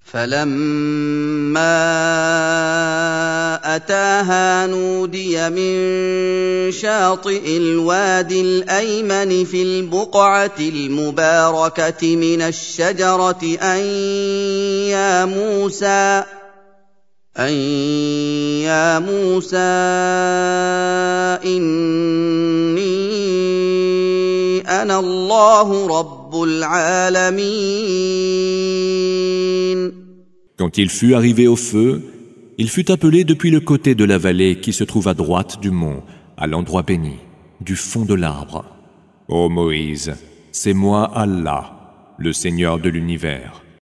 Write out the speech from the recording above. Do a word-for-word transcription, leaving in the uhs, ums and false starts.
فَلَمَّا أَتَاهَا نُودِيَ مِن شَاطِئِ الْوَادِ الْأَيْمَنِ فِي الْبُقْعَةِ الْمُبَارَكَةِ مِنَ الشَّجَرَةِ أَن يَا مُوسَىٰ أَن يَا مُوسَىٰ إِنِّي أَنَا اللَّهُ رَبُّ الْعَالَمِينَ. Quand il fut arrivé au feu, il fut appelé depuis le côté de la vallée qui se trouve à droite du mont, à l'endroit béni, du fond de l'arbre. Ô Moïse, c'est moi Allah, le Seigneur de l'univers.